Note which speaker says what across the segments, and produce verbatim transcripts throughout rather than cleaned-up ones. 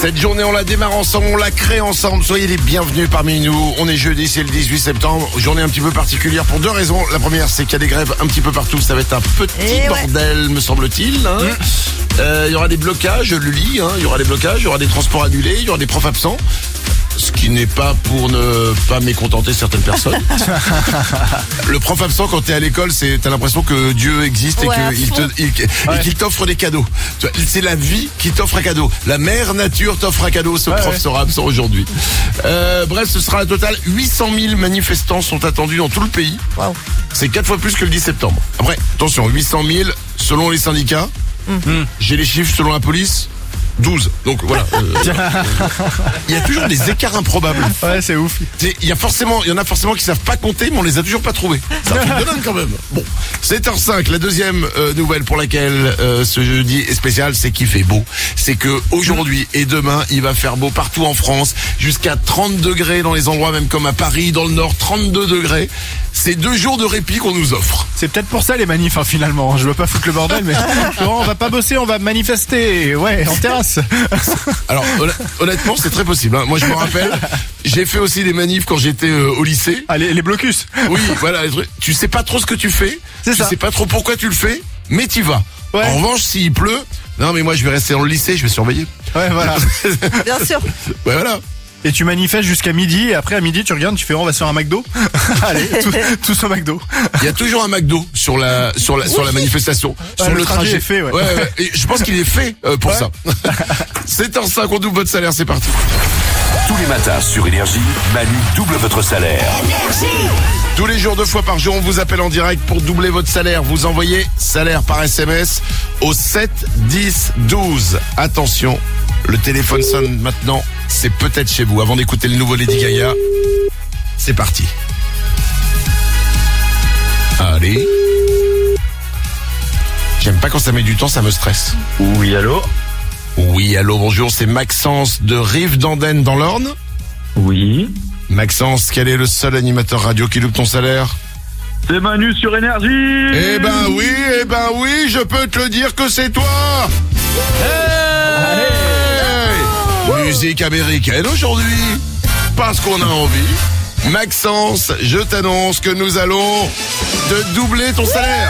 Speaker 1: Cette journée, on la démarre ensemble, on la crée ensemble. Soyez les bienvenus parmi nous. On est jeudi, c'est le dix-huit septembre. Journée un petit peu particulière pour deux raisons. La première, c'est qu'il y a des grèves un petit peu partout. Ça va être un petit
Speaker 2: Et
Speaker 1: bordel, ouais. me semble-t-il. Hein. Mmh. Euh, il y aura des blocages, je le lis. Hein. Il y aura des blocages, il y aura des transports annulés, il y aura des profs absents. Ce qui n'est pas pour ne pas mécontenter certaines personnes. Le prof absent quand t'es à l'école, c'est t'as l'impression que Dieu existe
Speaker 2: ouais,
Speaker 1: et qu'il te, il, ouais. qu'il t'offre des cadeaux. C'est la vie qui t'offre un cadeau. La mère nature t'offre un cadeau. Ce ouais, prof ouais. sera absent aujourd'hui. Euh, bref, ce sera un total huit cent mille manifestants sont attendus dans tout le pays. Wow. C'est quatre fois plus que le dix septembre. Après, attention, huit cent mille selon les syndicats. Mmh. J'ai les chiffres selon la police. douze. Donc voilà. Il euh, y a toujours des écarts improbables.
Speaker 3: Ouais, c'est ouf.
Speaker 1: Il y a forcément, il y en a forcément qui savent pas compter, mais on les a toujours pas trouvés. C'est un truc de dingue quand même. Bon, sept heures cinq. La deuxième euh, nouvelle pour laquelle euh, ce jeudi est spécial, c'est qu'il fait beau. C'est que aujourd'hui et demain, il va faire beau partout en France, jusqu'à trente degrés dans les endroits même comme à Paris, dans le Nord, trente-deux degrés. C'est deux jours de répit qu'on nous offre.
Speaker 3: C'est peut-être pour ça les manifs hein, finalement. Je veux pas foutre le bordel, mais non, on va pas bosser, on va manifester. Ouais, en terrasse.
Speaker 1: Alors honnêtement c'est très possible hein. Moi je me rappelle, j'ai fait aussi des manifs quand j'étais euh, au lycée.
Speaker 3: Ah les, les blocus.
Speaker 1: Oui voilà, tu sais pas trop ce que tu fais, c'est tu ça. sais pas trop pourquoi tu le fais, mais tu vas. Ouais. En revanche s'il pleut, non mais moi je vais rester dans le lycée, je vais surveiller.
Speaker 3: Ouais voilà.
Speaker 2: Bien sûr.
Speaker 1: Ouais voilà.
Speaker 3: Et tu manifestes jusqu'à midi et après à midi tu regardes, tu fais on va se faire un McDo. Allez, tous, tous au McDo.
Speaker 1: Il y a toujours un McDo sur la sur la oui. sur la manifestation, ouais, sur le, le trajet. trajet.
Speaker 3: Est fait, ouais.
Speaker 1: Ouais, ouais. Et je pense qu'il est fait euh, pour ouais. ça. sept heures cinq, on double votre salaire, c'est parti.
Speaker 4: Tous les matins sur Énergie, Manu double votre salaire.
Speaker 1: Énergie. Tous les jours, deux fois par jour, on vous appelle en direct pour doubler votre salaire. Vous envoyez salaire par S M S au sept dix douze. Attention, le téléphone sonne maintenant. C'est peut-être chez vous. Avant d'écouter le nouveau Lady Gaga, c'est parti. Allez. J'aime pas quand ça met du temps, ça me stresse.
Speaker 5: Oui, allô?
Speaker 1: Oui, allô, bonjour, c'est Maxence de Rive-d'Andenne dans l'Orne.
Speaker 5: Oui.
Speaker 1: Maxence, quel est le seul animateur radio qui loupe ton salaire?
Speaker 5: C'est Manu sur Énergie.
Speaker 1: Eh ben oui, eh ben oui, je peux te le dire que c'est toi. Hey Allez. Musique américaine aujourd'hui, parce qu'on a envie. Maxence, je t'annonce que nous allons te doubler ton salaire.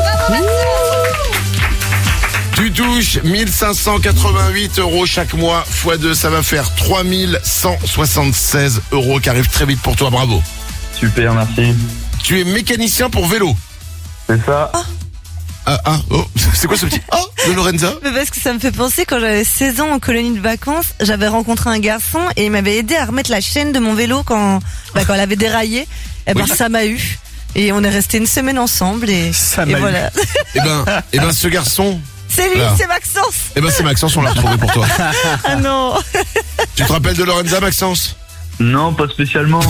Speaker 1: Tu touches mille cinq cent quatre-vingt-huit euros chaque mois, fois deux, ça va faire trois mille cent soixante-seize euros qui arrivent très vite pour toi, bravo.
Speaker 5: Super, merci.
Speaker 1: Tu es mécanicien pour vélo.
Speaker 5: C'est ça.
Speaker 1: Ah, ah, oh, c'est quoi ce petit oh de Lorenza?
Speaker 2: Mais parce que ça me fait penser, quand j'avais seize ans en colonie de vacances, j'avais rencontré un garçon et il m'avait aidé à remettre la chaîne de mon vélo quand, bah, quand elle avait déraillé. Et ben, oui. ça m'a eu. Et on est resté une semaine ensemble et,
Speaker 3: ça
Speaker 2: et
Speaker 3: m'a
Speaker 2: voilà.
Speaker 3: eu.
Speaker 1: Et ben, et ben, ce garçon.
Speaker 2: C'est lui, là. C'est Maxence.
Speaker 1: Et ben, c'est Maxence, on l'a retrouvé pour toi.
Speaker 2: Ah non.
Speaker 1: Tu te rappelles de Lorenza, Maxence?
Speaker 5: Non, pas spécialement.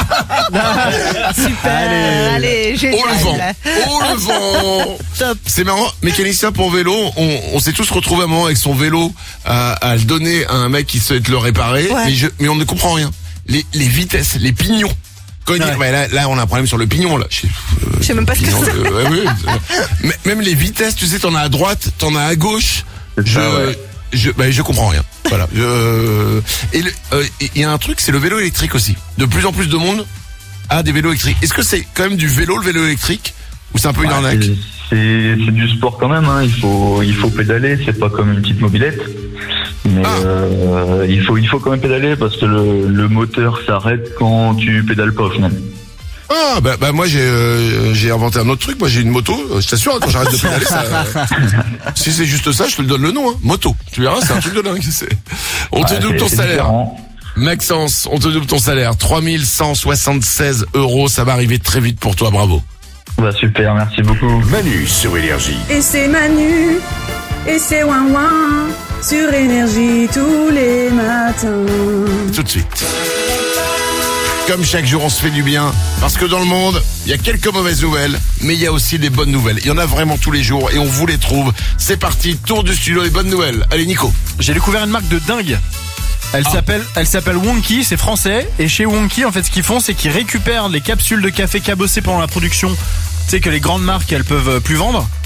Speaker 2: Super, allez, allez génial.
Speaker 1: Oh le vent, oh le vent. Top. C'est marrant, mécanicien pour vélo, on, on s'est tous retrouvés à un moment avec son vélo à, à le donner à un mec qui souhaite le réparer, ouais. mais, je, mais on ne comprend rien. Les, les vitesses, les pignons. Quand il dit, ouais, là, là, on a un problème sur le pignon, là. Je sais,
Speaker 2: euh, je sais même pas ce que c'est.
Speaker 1: Euh, ouais, ouais, même les vitesses, tu sais, t'en as à droite, t'en as à gauche.
Speaker 5: C'est
Speaker 1: je,
Speaker 5: ça, ouais.
Speaker 1: Je, bah, je comprends rien. Voilà. Je, et il euh, y a un truc, c'est le vélo électrique aussi. De plus en plus de monde a des vélos électriques. Est-ce que c'est quand même du vélo, le vélo électrique, ou c'est un peu une ouais, arnaque?
Speaker 5: C'est, c'est du sport quand même. Hein. Il faut, il faut pédaler. C'est pas comme une petite mobilette. Mais ah. euh, il faut, il faut quand même pédaler parce que le, le moteur s'arrête quand tu pédales pas au final.
Speaker 1: Ah bah, bah moi j'ai euh, j'ai inventé un autre truc, moi j'ai une moto, je t'assure quand j'arrête de pédaler ça, euh, si c'est juste ça je te le donne le nom hein. Moto, tu verras c'est un truc de dingue. C'est... On te ouais, double ton salaire différent. Maxence, on te double ton salaire, trois mille cent soixante-seize euros, ça va arriver très vite pour toi, bravo.
Speaker 5: Bah super, merci beaucoup.
Speaker 4: Manu sur Énergie.
Speaker 6: Et c'est Manu, et c'est Ouin Ouin sur Énergie tous les matins.
Speaker 1: Tout de suite. Comme chaque jour, on se fait du bien. Parce que dans le monde, il y a quelques mauvaises nouvelles, mais il y a aussi des bonnes nouvelles. Il y en a vraiment tous les jours et on vous les trouve. C'est parti, tour du studio, les bonnes nouvelles. Allez, Nico.
Speaker 3: J'ai découvert une marque de dingue. Elle ah. s'appelle, elle s'appelle Wonky, c'est français. Et chez Wonky, en fait, ce qu'ils font, c'est qu'ils récupèrent les capsules de café cabossées pendant la production. Tu sais que les grandes marques, elles peuvent plus vendre.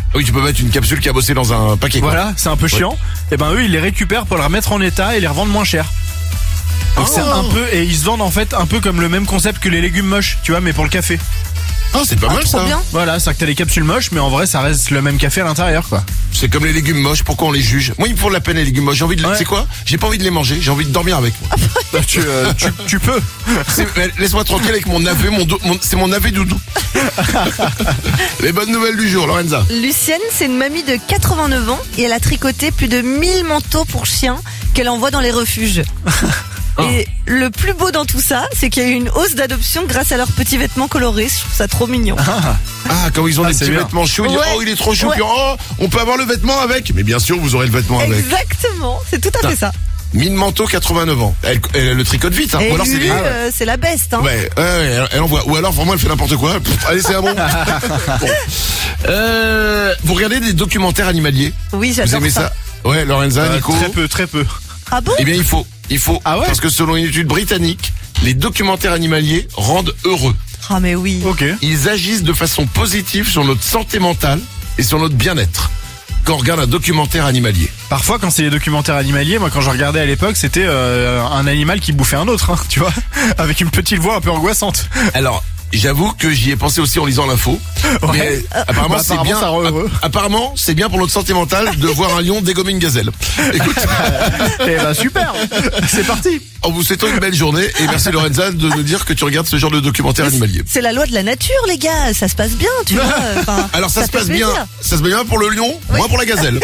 Speaker 1: Ah oui, tu peux mettre une capsule qui a bossé dans un paquet. Quoi.
Speaker 3: Voilà, c'est un peu chiant. Et ben eux, ils les récupèrent pour les remettre en état et les revendent moins cher. Donc
Speaker 1: Oh.
Speaker 3: c'est un peu, et ils se vendent en fait un peu comme le même concept que les légumes moches, tu vois, mais pour le café.
Speaker 1: Ah, c'est pas
Speaker 2: Ah,
Speaker 1: mal
Speaker 2: trop
Speaker 1: ça.
Speaker 2: bien.
Speaker 3: Voilà, c'est-à-dire que t'as les capsules moches, mais en vrai, ça reste le même café à l'intérieur, quoi.
Speaker 1: C'est comme les légumes moches, pourquoi on les juge? Moi, ils me font de la peine les légumes moches. J'ai envie de,
Speaker 3: Ouais.
Speaker 1: tu sais quoi? J'ai pas envie de les manger, j'ai envie de dormir avec. Moi.
Speaker 3: Bah, tu, euh, tu, tu peux.
Speaker 1: C'est- mais Laisse-moi tranquille avec mon navet, mon, do- mon- c'est mon navet doudou. Les bonnes nouvelles du jour, Lorenza.
Speaker 2: Lucienne, c'est une mamie de quatre-vingt-neuf ans et elle a tricoté plus de mille manteaux pour chiens qu'elle envoie dans les refuges. Et le plus beau dans tout ça, c'est qu'il y a eu une hausse d'adoption grâce à leurs petits vêtements colorés. Je trouve ça trop mignon.
Speaker 1: Ah, quand ils ont
Speaker 3: Ah,
Speaker 1: des
Speaker 3: c'est
Speaker 1: petits
Speaker 3: bien.
Speaker 1: vêtements chauds, ils disent,
Speaker 2: Ouais.
Speaker 1: oh, il est trop chou,
Speaker 2: Ouais.
Speaker 1: puis oh, on peut avoir le vêtement avec. Mais bien sûr, vous aurez le vêtement avec.
Speaker 2: Exactement, c'est tout à fait ça.
Speaker 1: Mine Manteau, quatre-vingt-neuf ans. Elle, elle le tricote vite, hein.
Speaker 2: Et
Speaker 1: Ou alors c'est
Speaker 2: Lulu,
Speaker 1: des...
Speaker 2: euh, c'est la best. Hein.
Speaker 1: Ouais, ouais, ouais, elle, elle envoie. Ou alors vraiment elle fait n'importe quoi. Pff, allez, c'est un bon. Bon. Euh, vous regardez des documentaires animaliers?
Speaker 2: Oui,
Speaker 1: Vous
Speaker 2: j'adore
Speaker 1: aimez
Speaker 2: ça.
Speaker 1: ça? Ouais, Lorenza,
Speaker 3: Euh,
Speaker 1: Nico.
Speaker 3: très peu, très peu.
Speaker 2: Ah bon?
Speaker 1: Eh bien, il faut, il faut.
Speaker 3: Ah ouais
Speaker 1: Parce que selon une étude britannique, les documentaires animaliers rendent heureux.
Speaker 2: Ah mais oui.
Speaker 3: Ok.
Speaker 1: Ils agissent de façon positive sur notre santé mentale et sur notre bien-être. Quand on regarde un documentaire animalier.
Speaker 3: Parfois, quand c'est les documentaires animaliers, moi, quand je regardais à l'époque, c'était euh, un animal qui bouffait un autre, hein, tu vois, avec une petite voix un peu angoissante.
Speaker 1: Alors, j'avoue que j'y ai pensé aussi en lisant l'info.
Speaker 3: Ouais.
Speaker 1: Mais apparemment,
Speaker 3: Bah,
Speaker 1: c'est
Speaker 3: apparemment,
Speaker 1: bien.
Speaker 3: ça rend heureux.
Speaker 1: app- Apparemment, c'est bien pour notre santé mentale de voir un lion dégommer une gazelle. Écoute,
Speaker 3: Eh ben super, c'est parti.
Speaker 1: en vous souhaitant une belle journée et merci Lorenza de nous dire que tu regardes ce genre de documentaire animalier.
Speaker 2: C'est la loi de la nature, les gars. Ça se passe bien, tu vois. Enfin,
Speaker 1: Alors ça, se
Speaker 2: fait
Speaker 1: passe bien,
Speaker 2: plaisir.
Speaker 1: ça se passe bien pour le lion, moins pour la gazelle.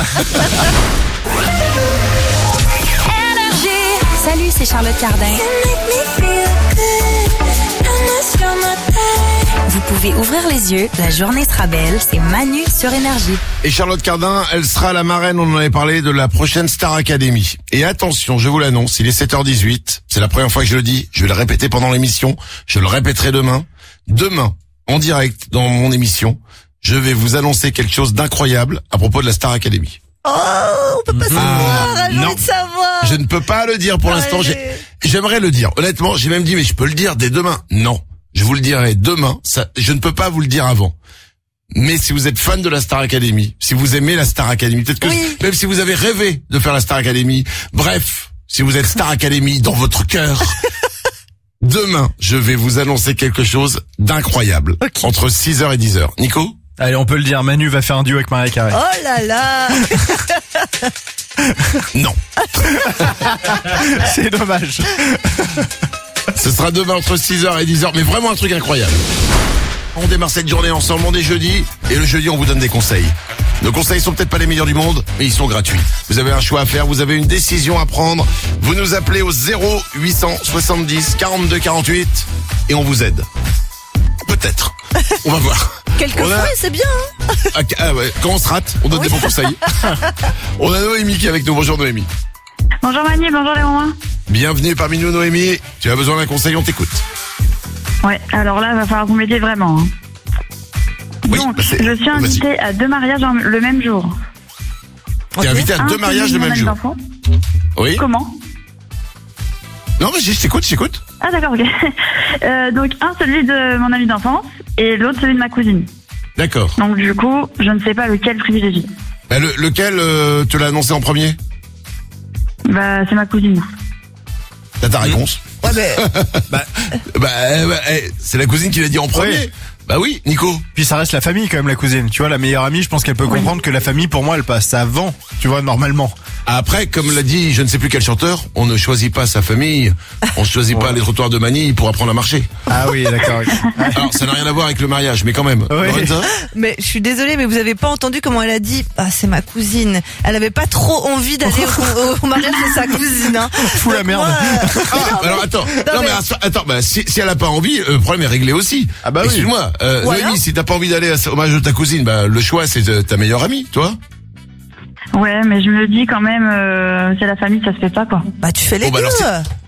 Speaker 7: Salut, c'est Charlotte Cardin. Vous pouvez ouvrir les yeux, la journée sera belle, c'est Manu sur Énergie.
Speaker 1: Et Charlotte Cardin, elle sera la marraine, on en avait parlé, de la prochaine Star Academy. Et attention, je vous l'annonce, il est sept heures dix-huit, c'est la première fois que je le dis, je vais le répéter pendant l'émission, je le répéterai demain. Demain, en direct, dans mon émission, je vais vous annoncer quelque chose d'incroyable à propos de la Star Academy.
Speaker 2: Oh, on peut pas savoir. J'ai
Speaker 1: non.
Speaker 2: envie de savoir.
Speaker 1: Je ne peux pas le dire pour l'instant, j'ai-
Speaker 2: Allez.
Speaker 1: j'aimerais le dire. Honnêtement, j'ai même dit, mais je peux le dire dès demain. Non, je vous le dirai demain, ça, je ne peux pas vous le dire avant. Mais si vous êtes fan de la Star Academy, si vous aimez la Star Academy, peut-être que
Speaker 2: Oui.
Speaker 1: même si vous avez rêvé de faire la Star Academy, bref, si vous êtes Star Academy dans votre cœur, demain, je vais vous annoncer quelque chose d'incroyable.
Speaker 2: Ok.
Speaker 1: Entre six heures et dix heures. Nico?
Speaker 3: Allez, on peut le dire, Manu va faire un duo avec Maria Carré.
Speaker 2: Oh là là.
Speaker 1: Non.
Speaker 3: C'est dommage.
Speaker 1: Ce sera demain entre six heures et dix heures, mais vraiment un truc incroyable. On démarre cette journée ensemble, on est jeudi, et le jeudi on vous donne des conseils. Nos conseils sont peut-être pas les meilleurs du monde, mais ils sont gratuits. Vous avez un choix à faire, vous avez une décision à prendre. Vous nous appelez au zéro huit cent soixante-dix quarante-deux quarante-huit et on vous aide. Peut-être. On va voir.
Speaker 2: Quelquefois,
Speaker 1: On a-
Speaker 2: c'est bien. Hein.
Speaker 1: Ah, ah ouais, quand on se rate, on donne
Speaker 2: Oui.
Speaker 1: des bons conseils. On a Noémie qui est avec nous. Bonjour Noémie.
Speaker 6: Bonjour Manu, bonjour les Romains.
Speaker 1: Bienvenue parmi nous Noémie. Tu as besoin d'un conseil, on t'écoute.
Speaker 6: Ouais, alors là, il va falloir que vous m'aidiez vraiment. hein.
Speaker 1: Oui,
Speaker 6: Donc,
Speaker 1: bah c'est-
Speaker 6: je suis
Speaker 1: vas-y.
Speaker 6: invitée à deux mariages en- le même jour.
Speaker 1: T'es
Speaker 2: Ok.
Speaker 1: invité à
Speaker 6: Un,
Speaker 1: deux
Speaker 6: celui
Speaker 1: mariages
Speaker 6: de
Speaker 1: le
Speaker 6: mon
Speaker 1: même
Speaker 6: ami
Speaker 1: jour.
Speaker 6: d'enfant.
Speaker 1: Oui.
Speaker 6: Comment?
Speaker 1: Non, vas-y, je t'écoute, je t'écoute.
Speaker 6: Ah d'accord, ok. Euh, donc un celui de mon ami d'enfance et l'autre celui de ma cousine.
Speaker 1: D'accord.
Speaker 6: Donc du coup, je ne sais pas lequel privilégier.
Speaker 1: Bah, le, lequel euh, te l'a annoncé en premier?
Speaker 6: Bah c'est ma cousine.
Speaker 1: T'as ta réponse?
Speaker 2: Ouais, mais
Speaker 1: Bah, bah, eh, bah, eh, c'est la cousine qui l'a dit en premier.
Speaker 3: Oui.
Speaker 1: Bah oui, Nico.
Speaker 3: Puis ça reste la famille quand même, la cousine. Tu vois, la meilleure amie, je pense qu'elle peut
Speaker 6: Oui.
Speaker 3: comprendre que la famille, pour moi, elle passe avant, tu vois, normalement.
Speaker 1: Après, comme l'a dit je ne sais plus quel chanteur, on ne choisit pas sa famille, on ne choisit pas les trottoirs de Manille pour apprendre à marcher.
Speaker 3: Ah oui, d'accord.
Speaker 1: Alors, ça n'a rien à voir avec le mariage, mais quand même.
Speaker 3: Oui.
Speaker 1: Lorenza,
Speaker 2: Mais je suis désolée, mais vous avez pas entendu comment elle a dit. Ah, c'est ma cousine. Elle avait pas trop envie d'aller au, au mariage de sa cousine. Hein.
Speaker 3: Fous la
Speaker 2: Donc
Speaker 3: merde.
Speaker 2: moi, euh,
Speaker 1: ah, alors attends, non, mais,
Speaker 2: mais-
Speaker 1: attends, bah, si, si elle a pas envie, le problème est réglé aussi.
Speaker 3: Ah bah oui.
Speaker 1: Excuse-moi, euh,
Speaker 2: Ou
Speaker 1: Noémie,
Speaker 2: alors
Speaker 1: si t'as pas envie d'aller à- au mariage de ta cousine, bah le choix c'est de ta meilleure amie, toi.
Speaker 6: Ouais, mais je me dis quand même, euh, c'est la famille, ça se fait pas quoi.
Speaker 2: bah tu fais les
Speaker 1: Bon, bah,
Speaker 2: deux.
Speaker 1: alors,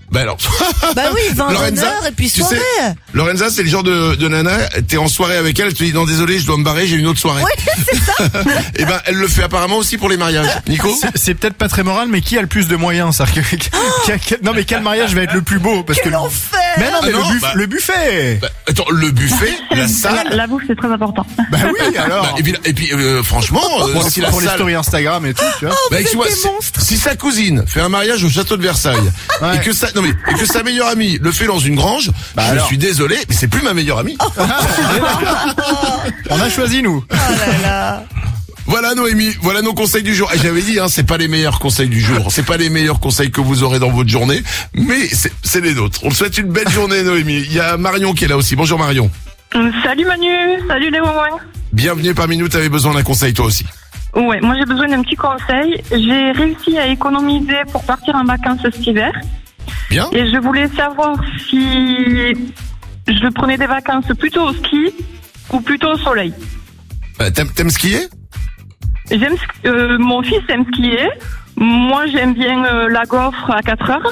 Speaker 1: Bah alors.
Speaker 2: Bah oui, vingt
Speaker 1: Lorenza,
Speaker 2: heures et puis
Speaker 1: tu
Speaker 2: soirée.
Speaker 1: sais, Lorenza, c'est le genre de, de nana, t'es en soirée avec elle, elle te dit non désolé, je dois me barrer, j'ai une autre soirée.
Speaker 2: Oui, c'est ça.
Speaker 1: Et ben elle le fait apparemment aussi pour les mariages. Nico?
Speaker 3: C'est- C'est peut-être pas très moral, mais qui a le plus de moyens? C'est-à-dire que, quel- quel- non mais quel mariage va être le plus beau? Parce
Speaker 2: Quel
Speaker 3: que
Speaker 2: enfer.
Speaker 3: mais non, mais
Speaker 1: Ah non,
Speaker 3: le, buff-
Speaker 1: bah-
Speaker 3: le buffet.
Speaker 1: Bah, attends, le buffet, la salle.
Speaker 6: La, la bouffe, c'est très important.
Speaker 3: Bah oui, alors.
Speaker 1: Bah, et puis, et puis euh, franchement, euh,
Speaker 3: pour
Speaker 1: si la
Speaker 3: pour les
Speaker 1: salle.
Speaker 3: stories Instagram et tout, tu vois.
Speaker 2: Oh,
Speaker 1: Bah,
Speaker 2: vous êtes
Speaker 1: excuse-moi,
Speaker 2: des
Speaker 1: si-
Speaker 2: monstres.
Speaker 1: si sa cousine fait un mariage au château de Versailles
Speaker 3: Ouais.
Speaker 1: et que sa non mais et que sa meilleure amie le fait dans une grange,
Speaker 3: Bah
Speaker 1: je
Speaker 3: alors.
Speaker 1: suis désolé, mais c'est plus ma meilleure amie.
Speaker 3: On a choisi nous.
Speaker 2: Oh là là.
Speaker 1: Voilà Noémie, voilà nos conseils du jour. Et j'avais dit, hein, c'est pas les meilleurs conseils du jour, c'est pas les meilleurs conseils que vous aurez dans votre journée, mais c'est c'est les nôtres. On te souhaite une belle journée Noémie. Il y a Marion qui est là aussi. Bonjour Marion.
Speaker 8: Euh, Salut Manu, salut les moments.
Speaker 1: Bienvenue parmi nous. T'avais besoin d'un conseil toi aussi.
Speaker 8: Ouais, moi j'ai besoin d'un petit conseil. J'ai réussi à économiser pour partir en vacances cet hiver.
Speaker 1: Bien.
Speaker 8: Et je voulais savoir si je prenais des vacances plutôt au ski ou plutôt au soleil.
Speaker 1: Euh, T'aimes t'aimes skier?
Speaker 8: J'aime, sk- euh, mon fils aime skier. Moi j'aime bien euh, la gaufre à quatre heures.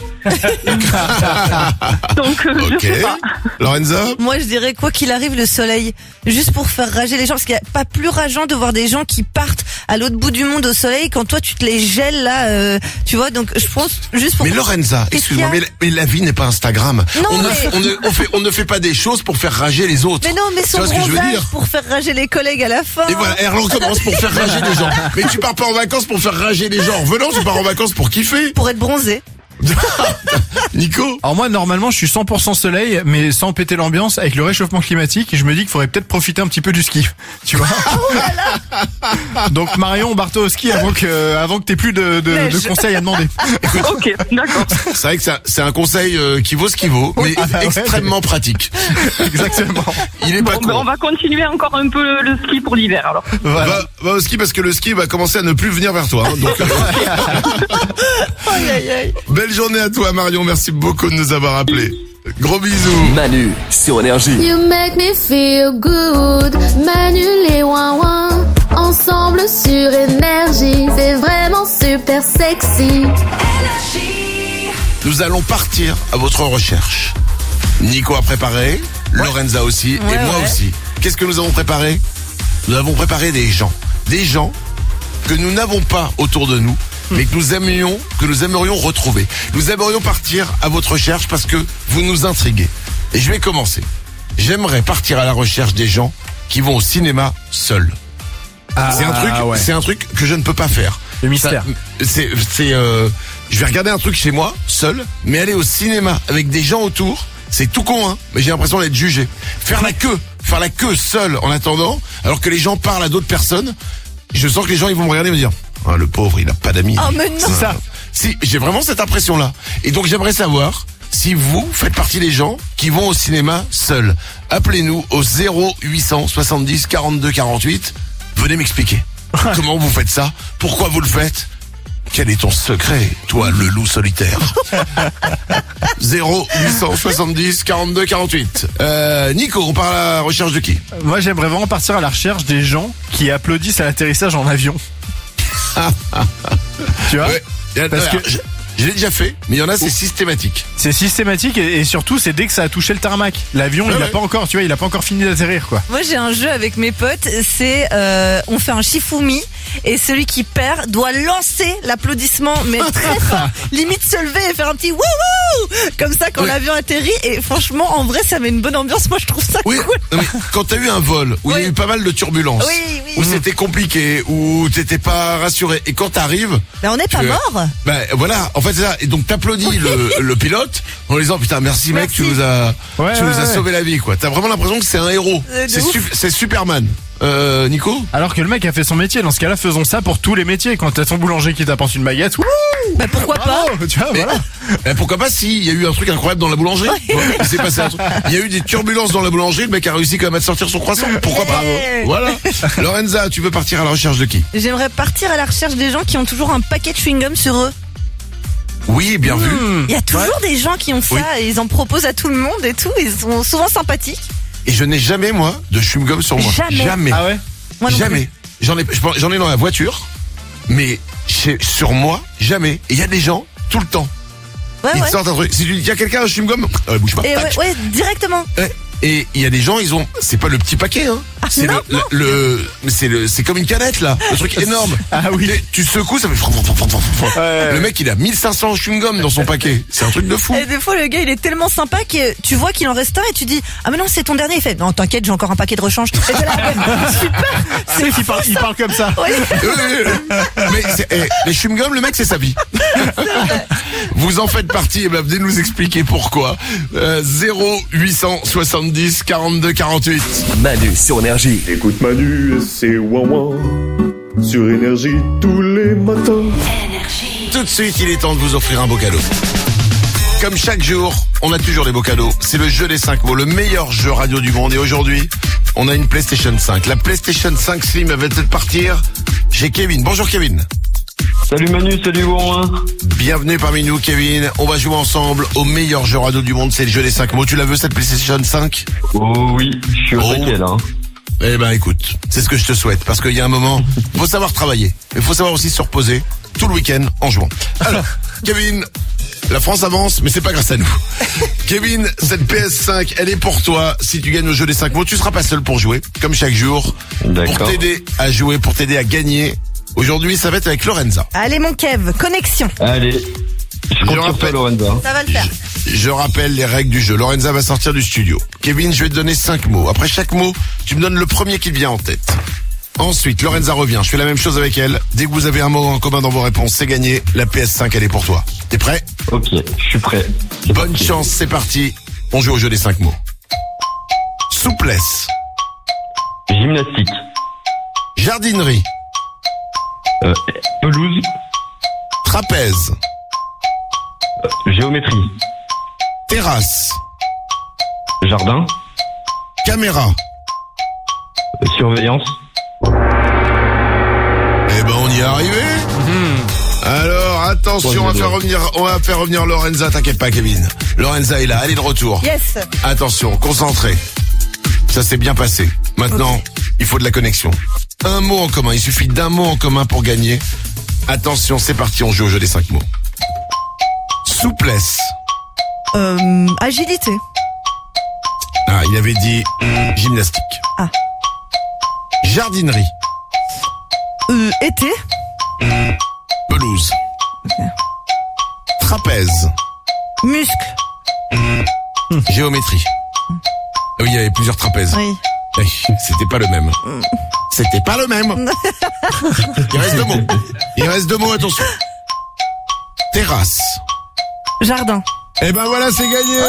Speaker 8: Donc euh,
Speaker 1: Ok.
Speaker 8: je sais pas.
Speaker 1: Lorenza?
Speaker 2: Moi, je dirais quoi qu'il arrive, le soleil, juste pour faire rager les gens, parce qu'il n'y a pas plus rageant de voir des gens qui partent à l'autre bout du monde au soleil quand toi tu te les gèles là, euh, tu vois. Donc je pense juste pour.
Speaker 1: Mais Lorenza,
Speaker 2: Qu'est-ce
Speaker 1: excuse-moi,
Speaker 2: qu'il
Speaker 1: mais
Speaker 2: y
Speaker 1: la, mais la vie n'est pas Instagram.
Speaker 2: Non,
Speaker 1: on, ne,
Speaker 2: mais-
Speaker 1: fait- on, ne, on, fait, on ne fait pas des choses pour faire rager les autres.
Speaker 2: Mais non, mais
Speaker 1: Tu
Speaker 2: son
Speaker 1: vois ce que je veux
Speaker 2: bronzage
Speaker 1: dire?
Speaker 2: pour faire rager les collègues à la fin.
Speaker 1: Et voilà, Erland commence pour faire rager les gens. Mais tu pars pas en vacances pour faire rager les gens. En revenant, tu pars en vacances pour kiffer.
Speaker 2: Pour être bronzé.
Speaker 1: Nico?
Speaker 3: Alors moi, normalement, je suis cent pour cent soleil, mais sans péter l'ambiance. Avec le réchauffement climatique, je me dis qu'il faudrait peut-être profiter un petit peu du ski, tu vois. Donc Marion, barre-toi au ski avant que, avant que t'aies plus de, de,
Speaker 2: Neige.
Speaker 3: de conseils à demander.
Speaker 8: Ok, d'accord.
Speaker 1: C'est vrai que ça- c'est un conseil euh, qui vaut ce qu'il vaut, mais
Speaker 3: Ah bah ouais.
Speaker 1: extrêmement pratique.
Speaker 3: Exactement.
Speaker 1: Il est pas
Speaker 8: Bon, ben,
Speaker 1: con.
Speaker 8: on va continuer encore un peu le ski pour l'hiver alors.
Speaker 3: Voilà.
Speaker 1: Va, va au ski parce que le ski va commencer à ne plus venir vers toi. hein. Donc, euh,
Speaker 2: Aïe aïe aïe.
Speaker 1: belle journée à toi Marion, merci beaucoup de nous avoir appelés. Gros bisous.
Speaker 4: Manu sur Énergie.
Speaker 9: You make me feel good. Manu les ouin ensemble sur énergie, c'est vraiment super sexy.
Speaker 1: Nous allons partir à votre recherche. Nico a préparé, Lorenza aussi,
Speaker 2: Ouais,
Speaker 1: et moi
Speaker 2: ouais.
Speaker 1: aussi. Qu'est-ce que nous avons préparé? Nous avons préparé des gens. Des gens que nous n'avons pas autour de nous, mais que nous aimions, que nous aimerions retrouver. Nous aimerions partir à votre recherche parce que vous nous intriguez. Et je vais commencer. J'aimerais partir à la recherche des gens qui vont au cinéma seuls. C'est un truc,
Speaker 3: Ah, ouais.
Speaker 1: c'est un truc que je ne peux pas faire.
Speaker 3: Le mystère.
Speaker 1: Ça, C'est, c'est, euh, je vais regarder un truc chez moi, seul, mais aller au cinéma avec des gens autour, c'est tout con, hein, mais j'ai l'impression d'être jugé. Faire la queue, faire la queue seul en attendant, alors que les gens parlent à d'autres personnes, je sens que les gens ils vont me regarder et me dire, ah, le pauvre, il a pas d'amis.
Speaker 2: Oh, mais non.
Speaker 1: C'est ça. Si, j'ai vraiment cette impression-là. Et donc j'aimerais savoir si vous faites partie des gens qui vont au cinéma seuls. Appelez-nous au zéro huit cent soixante-dix quarante-deux quarante-huit. Venez m'expliquer. Comment vous faites ça? Pourquoi vous le faites? Quel est ton secret, toi, le loup solitaire? zéro huit cent soixante-dix quarante-deux quarante-huit. Euh, Nico, on part à la recherche de qui?
Speaker 3: Moi, j'aimerais vraiment partir à la recherche des gens qui applaudissent à l'atterrissage en avion. Tu vois?
Speaker 1: Ouais.
Speaker 3: Parce
Speaker 1: Alors,
Speaker 3: que-
Speaker 1: je, je l'ai déjà fait, mais il y en a, c'est systématique.
Speaker 3: C'est systématique et, et surtout, c'est dès que ça a touché le tarmac. L'avion,
Speaker 1: Ouais,
Speaker 3: il a
Speaker 1: ouais.
Speaker 3: pas encore, tu vois, il a pas encore fini d'atterrir, quoi.
Speaker 2: Moi, j'ai un jeu avec mes potes. C'est, euh, on fait un shifumi et celui qui perd doit lancer l'applaudissement, mais très fort, limite se lever et faire un petit wouhou comme ça quand
Speaker 1: Ouais.
Speaker 2: l'avion atterrit. Et franchement, en vrai, ça met une bonne ambiance. Moi, je trouve ça
Speaker 1: Oui,
Speaker 2: cool.
Speaker 1: non, mais quand t'as eu un vol où il y a
Speaker 2: Oui.
Speaker 1: eu pas mal de turbulences,
Speaker 2: Oui, oui.
Speaker 1: où c'était compliqué, où t'étais pas rassuré, et quand t'arrives,
Speaker 2: Mais on n'est pas
Speaker 1: tu-
Speaker 2: mort.
Speaker 1: ben voilà, en fait c'est ça. Et donc t'applaudis le, le pilote en lui disant putain merci mec,
Speaker 2: Merci.
Speaker 1: tu nous as,
Speaker 3: Ouais,
Speaker 1: tu
Speaker 3: ouais,
Speaker 1: nous as
Speaker 3: ouais.
Speaker 1: sauvé la vie quoi. T'as vraiment l'impression que c'est un héros.
Speaker 2: Euh, de
Speaker 1: C'est
Speaker 2: ouf.
Speaker 1: Sup- c'est Superman. Euh, Nico.
Speaker 3: Alors que le mec a fait son métier. Dans ce cas-là, faisons ça pour tous les métiers. Quand t'as ton boulanger qui t'apporte une baguette, wouh,
Speaker 2: Bah pourquoi pas.
Speaker 3: bravo, tu vois,
Speaker 1: Mais,
Speaker 3: voilà.
Speaker 1: ben, pourquoi pas si il y a eu un truc incroyable dans la boulangerie. Ouais, il s'est passé un truc. Il y a eu des turbulences dans la boulangerie. Le mec a réussi quand même à te sortir son croissant. Pourquoi pas.
Speaker 2: Yeah.
Speaker 1: Voilà. Lorenza, tu veux partir à la recherche de qui?
Speaker 2: J'aimerais partir à la recherche des gens qui ont toujours un paquet de chewing-gum sur eux.
Speaker 1: Oui, bien vu.
Speaker 2: Il y a toujours des gens qui ont ça
Speaker 1: Oui.
Speaker 2: et ils en proposent à tout le monde et tout. Ils sont souvent sympathiques.
Speaker 1: Et je n'ai jamais moi de chewing-gum sur moi.
Speaker 2: Jamais.
Speaker 3: Ah ouais?
Speaker 2: Moi non
Speaker 1: Jamais. J'en ai, je pense- j'en ai dans la voiture, mais chez, sur moi, jamais. Et il y a des gens, tout le temps.
Speaker 2: Ouais,
Speaker 1: ils
Speaker 2: ouais.
Speaker 1: te sortent un truc. Si tu dis, il y a quelqu'un un chewing-gum, euh, bouge pas.
Speaker 2: Et
Speaker 1: Tac.
Speaker 2: ouais, ouais, directement.
Speaker 1: Ouais. Et il y a des gens, ils ont, c'est pas le petit paquet, hein. C'est
Speaker 2: non,
Speaker 1: le, le, le- mais c'est le, c'est comme une canette, là. Le truc énorme.
Speaker 3: Ah oui.
Speaker 1: Et tu secoues, ça fait fran, fran, fran, fran, fran.
Speaker 3: Ouais.
Speaker 1: Le mec, il a mille cinq cents chewing-gum dans son paquet. C'est un truc de fou.
Speaker 2: Et des fois, le gars, il est tellement sympa que tu vois qu'il en reste un et tu dis, ah mais non, c'est ton dernier. Il fait, non, t'inquiète, j'ai encore un paquet de rechange. Et t'es là, super.
Speaker 3: C'est qu'il parle, il parle comme ça.
Speaker 2: Ouais.
Speaker 1: Oui, oui, oui. Mais c'est- eh, les chewing-gums, le mec, c'est sa vie. Vous en faites partie, et ben venez nous expliquer pourquoi. Euh, zéro huit cent soixante-dix quarante-deux quarante-huit.
Speaker 4: Manu sur Énergie.
Speaker 10: Écoute Manu et c'est ouin sur Énergie tous les matins.
Speaker 1: Tout de suite, il est temps de vous offrir un beau cadeau. Comme chaque jour, on a toujours des beaux cadeaux. C'est le jeu des cinq mots, le meilleur jeu radio du monde. Et aujourd'hui, on a une PlayStation cinq. La PlayStation cinq Slim va peut-être partir chez Kevin. Bonjour Kevin.
Speaker 5: Salut Manu, salut Warren.
Speaker 1: Bienvenue parmi nous Kevin. On va jouer ensemble au meilleur jeu radio du monde. C'est le jeu des cinq mots. Tu la veux cette PlayStation cinq?
Speaker 5: Oh oui, je suis au
Speaker 1: Oh.
Speaker 5: taquet là. hein.
Speaker 1: Eh ben écoute, c'est ce que je te souhaite. Parce qu'il y a un moment, il faut savoir travailler. Il faut savoir aussi se reposer tout le week-end en jouant. Alors, Kevin, la France avance, mais c'est pas grâce à nous. Kevin, cette P S cinq, elle est pour toi. Si tu gagnes au jeu des cinq mots, tu seras pas seul pour jouer, comme chaque jour. Pour
Speaker 5: D'accord.
Speaker 1: t'aider à jouer, pour t'aider à gagner. Aujourd'hui, ça va être avec Lorenza.
Speaker 2: Allez, mon Kev, connexion.
Speaker 5: Allez, je compte sur
Speaker 1: rappelle-
Speaker 5: toi Lorenza.
Speaker 2: Ça va le faire.
Speaker 1: Je rappelle les règles du jeu. Lorenza va sortir du studio. Kevin, je vais te donner cinq mots. Après chaque mot, tu me donnes le premier qui te vient en tête. Ensuite, Lorenza revient. Je fais la même chose avec elle. Dès que vous avez un mot en commun dans vos réponses, c'est gagné. La P S cinq, elle est pour toi. T'es prêt?
Speaker 5: Ok, je suis prêt. C'est
Speaker 1: Bonne
Speaker 5: parti.
Speaker 1: chance, c'est parti. On joue au jeu des cinq mots. Souplesse.
Speaker 5: Gymnastique,
Speaker 1: Jardinerie.
Speaker 5: euh, pelouse,
Speaker 1: Trapèze.
Speaker 5: euh, géométrie,
Speaker 1: Terrasse.
Speaker 5: jardin,
Speaker 1: Caméra.
Speaker 5: euh, surveillance.
Speaker 1: Eh ben, on y est arrivé. Alors, attention, on va faire revenir, on va faire revenir Lorenza. T'inquiète pas, Kevin. Lorenza est là. Elle est de retour.
Speaker 2: Yes.
Speaker 1: Attention, concentré. Ça s'est bien passé. Maintenant, il faut de la connexion. Un mot en commun. Il suffit d'un mot en commun pour gagner. Attention, c'est parti. On joue au jeu des cinq mots. Souplesse.
Speaker 2: Euh, agilité.
Speaker 1: Ah, il avait dit hum, gymnastique.
Speaker 2: Ah.
Speaker 1: Jardinerie.
Speaker 2: Euh, été.
Speaker 1: Pelouse. Trapèze.
Speaker 2: Muscle.
Speaker 1: Géométrie. Ah oui, il y avait plusieurs trapèzes.
Speaker 2: Oui.
Speaker 1: Eh, C'était pas le même. C'était pas le même. Il reste deux mots. Il reste deux mots, attention. Terrasse.
Speaker 2: Jardin.
Speaker 1: Eh ben voilà, c'est gagné.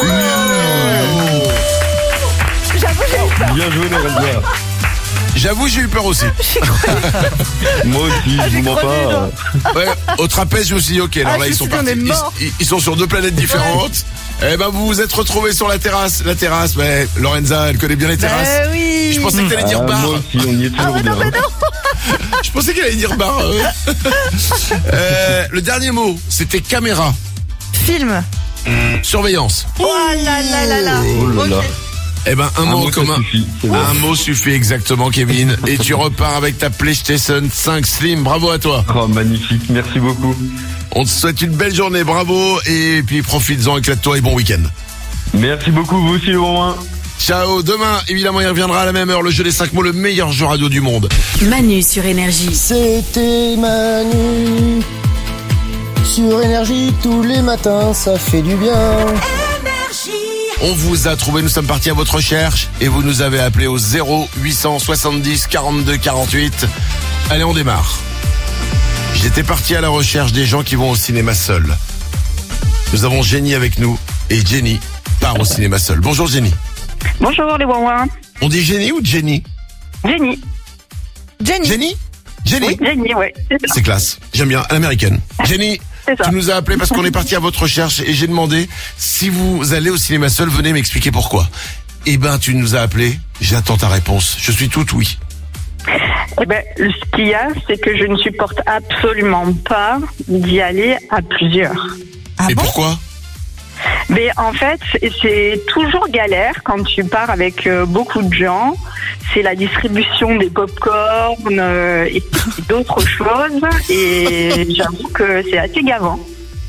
Speaker 2: J'avoue, j'ai eu peur.
Speaker 5: Bien joué Lorenza.
Speaker 1: J'avoue, j'ai eu peur aussi.
Speaker 5: Moi aussi,
Speaker 2: Ah,
Speaker 5: je
Speaker 2: j'ai
Speaker 5: vous mens
Speaker 2: crevé,
Speaker 5: pas.
Speaker 2: là.
Speaker 1: Ouais, au trapèze, je me suis dit, ok, alors
Speaker 2: Ah,
Speaker 1: là,
Speaker 2: je
Speaker 1: ils
Speaker 2: me
Speaker 1: sont
Speaker 2: suis dit, on
Speaker 1: partis.
Speaker 2: est morts.
Speaker 1: Ils, ils sont sur deux planètes différentes. Eh ben, vous vous êtes retrouvés sur la terrasse. La terrasse, mais Lorenza, elle connaît bien les terrasses.
Speaker 2: Bah oui.
Speaker 1: Je pensais que t'allais dire
Speaker 5: Ah,
Speaker 1: bar.
Speaker 5: moi aussi, on y est
Speaker 2: Ah
Speaker 5: toujours
Speaker 2: ouais, non,
Speaker 5: bien.
Speaker 2: mais non.
Speaker 1: Je pensais qu'elle allait dire bar. euh. Euh, le dernier mot, c'était caméra.
Speaker 2: Film.
Speaker 1: Surveillance.
Speaker 2: Oh là là là là.
Speaker 5: Oh là là.
Speaker 2: Ok.
Speaker 1: Eh ben, un,
Speaker 5: Un
Speaker 1: mot en
Speaker 5: mot, ça
Speaker 1: commun.
Speaker 5: suffit, c'est bon.
Speaker 1: Un mot suffit exactement, Kevin. Et tu repars avec ta PlayStation cinq Slim. Bravo à toi.
Speaker 5: Oh, magnifique, merci beaucoup.
Speaker 1: On te souhaite une belle journée. Bravo. Et puis, profites-en, éclate-toi et bon week-end.
Speaker 5: Merci beaucoup, vous aussi Warren.
Speaker 1: Ciao. Demain, évidemment, il reviendra à la même heure. Le jeu des cinq mots, le meilleur jeu radio du monde.
Speaker 7: Manu sur Énergie.
Speaker 11: C'était Manu sur Énergie tous les matins, ça fait du bien.
Speaker 1: On vous a trouvé, nous sommes partis à votre recherche et vous nous avez appelé au zéro huit cent soixante-dix quarante-deux quarante-huit. Allez, on démarre. J'étais parti à la recherche des gens qui vont au cinéma seuls. Nous avons Jenny avec nous et Jenny part au cinéma seul. Bonjour Jenny.
Speaker 8: Bonjour les Wawa.
Speaker 1: On dit Jenny ou Jenny?
Speaker 8: Jenny.
Speaker 2: Jenny.
Speaker 1: Jenny? Jenny?
Speaker 8: Oui, Jenny, ouais.
Speaker 1: C'est classe. J'aime bien, à l'américaine. Jenny,
Speaker 8: C'est ça.
Speaker 1: tu nous as appelé parce qu'on est parti à votre recherche et j'ai demandé si vous allez au cinéma seul, venez m'expliquer pourquoi. Eh ben, tu nous as appelé, j'attends ta réponse. Je suis tout oui.
Speaker 8: Eh ben, ce qu'il y a, c'est que je ne supporte absolument pas d'y aller à plusieurs.
Speaker 2: Ah
Speaker 1: Et
Speaker 2: bon?
Speaker 1: pourquoi?
Speaker 8: Mais en fait, c'est- c'est toujours galère quand tu pars avec euh, beaucoup de gens. C'est la distribution des pop-corn euh, et d'autres choses. Et j'avoue que c'est assez gavant.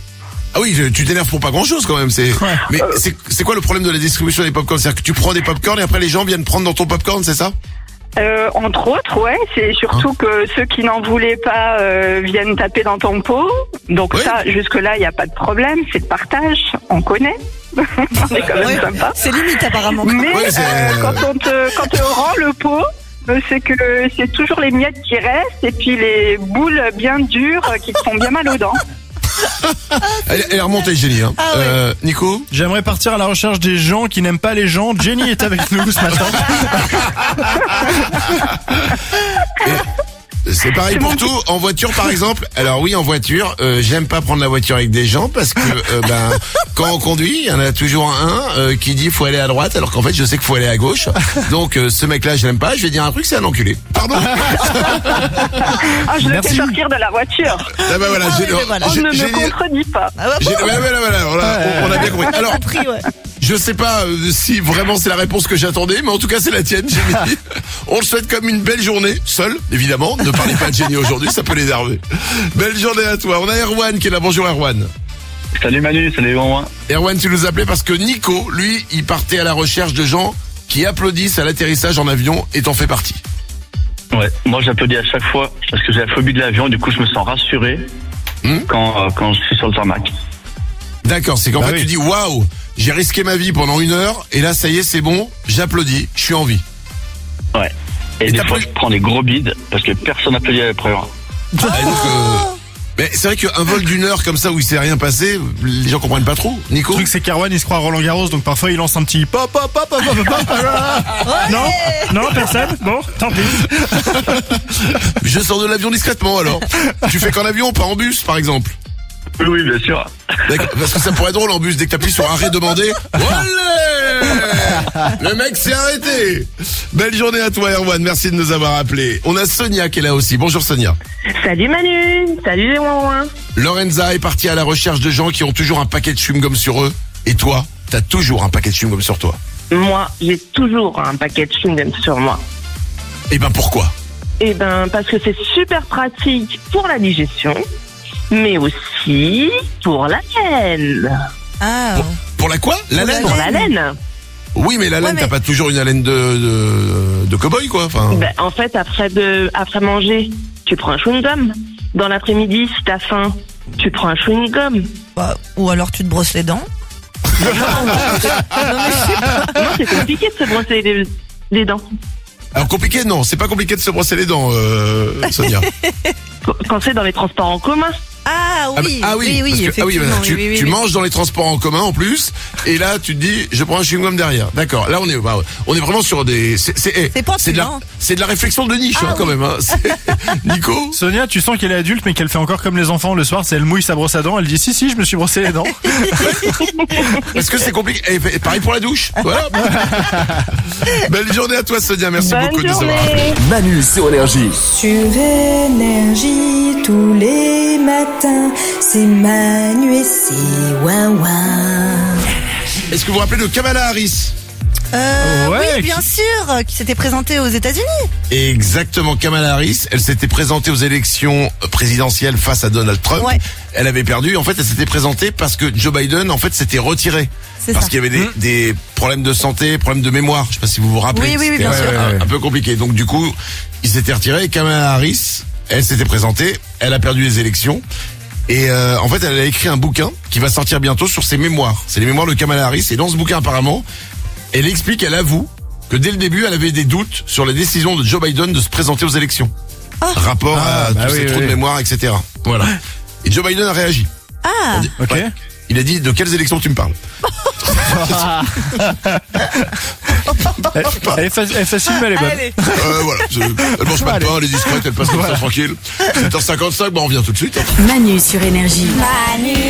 Speaker 1: Ah oui, tu t'énerves pour pas grand chose quand même. C'est. Ouais. Mais c'est c'est quoi le problème de la distribution des popcorn? C'est-à-dire que tu prends des popcorn et après les gens viennent prendre dans ton popcorn, c'est ça?
Speaker 8: Euh, entre autres, ouais. C'est surtout hein que ceux qui n'en voulaient pas euh, viennent taper dans ton pot. Donc oui. Ça, jusque-là, il n'y a pas de problème. C'est le partage. On connaît. On est quand même ouais. sympa.
Speaker 2: C'est limite apparemment.
Speaker 8: Mais
Speaker 1: ouais,
Speaker 8: euh, quand on te quand on rend le pot, c'est que c'est toujours les miettes qui restent et puis les boules bien dures qui te font bien mal aux dents.
Speaker 1: Elle, elle est remontée, Jenny. Hein. Ah ouais. euh, Nico,
Speaker 3: j'aimerais partir à la recherche des gens qui n'aiment pas les gens. Jenny est avec nous ce matin.
Speaker 1: Et c'est pareil pour tout. En voiture, par exemple. Alors oui, en voiture, euh, j'aime pas prendre la voiture avec des gens parce que euh, ben quand on conduit, il y en a toujours un euh, qui dit faut aller à droite, alors qu'en fait je sais qu'il faut aller à gauche. Donc euh, ce mec-là, je l'aime pas. Je vais dire un truc, c'est un enculé. Pardon.
Speaker 8: Ah, je le fais sortir de la voiture.
Speaker 1: Ah ben voilà,
Speaker 8: ah,
Speaker 1: j'ai,
Speaker 8: oui, voilà. On ne me contredit pas. Ah bah,
Speaker 1: j'ai, ouais, voilà, voilà, voilà, on, on a bien compris. Alors. Je sais pas euh, si vraiment c'est la réponse que j'attendais, mais en tout cas c'est la tienne, Jenny. On le souhaite comme une belle journée, seul, évidemment. Ne parlez pas de Jenny aujourd'hui, ça peut l'énerver. Belle journée à toi. On a Erwan qui est là. Bonjour Erwan.
Speaker 5: Salut Manu, salut Erwan.
Speaker 1: Erwan, tu nous appelais parce que Nico, lui, il partait à la recherche de gens qui applaudissent à l'atterrissage en avion et t'en fais partie.
Speaker 5: Ouais, moi j'applaudis à chaque fois parce que j'ai la phobie de l'avion, du coup je me sens rassuré hmm quand, euh, quand je suis sur le tarmac.
Speaker 1: D'accord, c'est qu'en bah fait oui. Tu dis waouh, j'ai risqué ma vie pendant une heure et là ça y est c'est bon, j'applaudis, je suis en vie.
Speaker 5: Ouais. Et, et des fois je prends des gros bides parce que personne n'applaudit à l'épreuve.
Speaker 1: Ah, donc, euh... Mais c'est vrai qu'un vol d'une heure comme ça où il s'est rien passé, les gens comprennent pas trop. Nico.
Speaker 3: Le truc c'est qu'Erwan il se croit à Roland Garros, donc parfois il lance un petit pop pop pop pop pop pop. Non, non personne. Bon, tant pis.
Speaker 1: Je sors de l'avion discrètement alors. Tu fais qu'en avion, pas en bus par exemple.
Speaker 5: Oui, oui, bien sûr.
Speaker 1: D'accord, parce que ça pourrait être drôle en bus, dès que t'appuies sur arrêt demandé. Olé, le mec s'est arrêté. Belle journée à toi Erwan, merci de nous avoir appelés. On a Sonia qui est là aussi. Bonjour Sonia.
Speaker 12: Salut Manu, salut les ouin-ouin.
Speaker 1: Lorenza est partie à la recherche de gens qui ont toujours un paquet de chewing-gum sur eux. Et toi, t'as toujours un paquet de chewing-gum sur toi.
Speaker 12: Moi, j'ai toujours un paquet de chewing-gum sur moi.
Speaker 1: Et ben pourquoi?
Speaker 12: Eh ben parce que c'est super pratique pour la digestion, mais aussi pour la laine.
Speaker 2: Ah.
Speaker 1: Pour, pour la quoi? La laine?
Speaker 12: Pour la laine.
Speaker 1: Oui, mais la laine, ouais, mais... t'as pas toujours une haleine de, de, de cow-boy, quoi. Enfin...
Speaker 12: Ben, en fait, après, de, après manger, tu prends un chewing-gum. Dans l'après-midi, si t'as faim, tu prends un chewing-gum.
Speaker 2: Bah, ou alors tu te brosses les dents.
Speaker 12: non, non, non, c'est compliqué de se brosser les, les dents.
Speaker 1: Alors compliqué, non, c'est pas compliqué de se brosser les dents, euh, Sonia.
Speaker 12: Quand c'est dans les transports en commun.
Speaker 2: Ah oui,
Speaker 1: ah, bah, ah oui,
Speaker 2: oui, oui,
Speaker 1: parce que, ah oui, bah, tu,
Speaker 2: oui, oui,
Speaker 1: tu
Speaker 2: oui.
Speaker 1: manges dans les transports en commun en plus, et là tu te dis, je prends un chewing-gum derrière. D'accord. Là on est, bah, on est vraiment sur des, c'est, c'est, hey,
Speaker 2: c'est,
Speaker 1: c'est de la, c'est de la réflexion de niche, ah, hein, quand
Speaker 2: oui.
Speaker 1: même. Hein. Nico.
Speaker 3: Sonia, tu sens qu'elle est adulte, mais qu'elle fait encore comme les enfants le soir. C'est elle mouille sa brosse à dents. Elle dit si si, je me suis brossé les dents.
Speaker 1: Est-ce que c'est compliqué? Et pareil pour la douche. Voilà. Belle journée à toi, Sonia. Merci
Speaker 12: Bonne
Speaker 1: beaucoup
Speaker 12: journée.
Speaker 1: de nous avoir appelés.
Speaker 4: Manu sur Énergie.
Speaker 6: Sur Énergie tous les matins, c'est Manu et c'est Ouin Ouin.
Speaker 1: Est-ce que vous vous rappelez de Kamala Harris?
Speaker 2: Euh,
Speaker 3: ouais,
Speaker 2: oui, bien
Speaker 3: qui...
Speaker 2: sûr, qui s'était présentée aux États-Unis.
Speaker 1: Exactement, Kamala Harris, elle s'était présentée aux élections présidentielles face à Donald Trump.
Speaker 2: Ouais.
Speaker 1: Elle avait perdu. En fait, elle s'était présentée parce que Joe Biden, en fait, s'était retiré.
Speaker 2: C'est
Speaker 1: parce
Speaker 2: ça.
Speaker 1: qu'il y avait des,
Speaker 3: mmh.
Speaker 1: des problèmes de santé, problèmes de mémoire. Je sais pas si vous vous rappelez.
Speaker 2: Oui, oui, oui,
Speaker 1: C'était
Speaker 2: bien
Speaker 1: un,
Speaker 2: sûr.
Speaker 1: un, un peu compliqué. Donc, du coup, il s'était retiré et Kamala Harris, elle s'était présentée. Elle a perdu les élections. Et euh, en fait, elle a écrit un bouquin qui va sortir bientôt sur ses mémoires. C'est les mémoires de Kamala Harris. Et dans ce bouquin, apparemment, elle explique, elle avoue que dès le début, elle avait des doutes sur la décision de Joe Biden de se présenter aux élections. Oh. Rapport
Speaker 3: ah,
Speaker 1: à
Speaker 3: bah
Speaker 1: tous
Speaker 3: oui,
Speaker 1: ces
Speaker 3: oui,
Speaker 1: trous
Speaker 3: oui.
Speaker 1: de mémoire, et cetera. Voilà. Et Joe Biden a réagi.
Speaker 2: Ah.
Speaker 1: Il a dit,
Speaker 3: ok.
Speaker 1: ouais. Il a dit, de quelles élections tu me parles?
Speaker 3: elle, elle, est facile, elle est facile, mais elle est bonne.
Speaker 2: Allez.
Speaker 1: Euh, voilà. Je, elle mange pas de pain, elle est discrète, elle passe comme ça tranquille. sept heures cinquante-cinq, bon, on revient tout de suite.
Speaker 7: Manu sur Énergie.
Speaker 9: Manu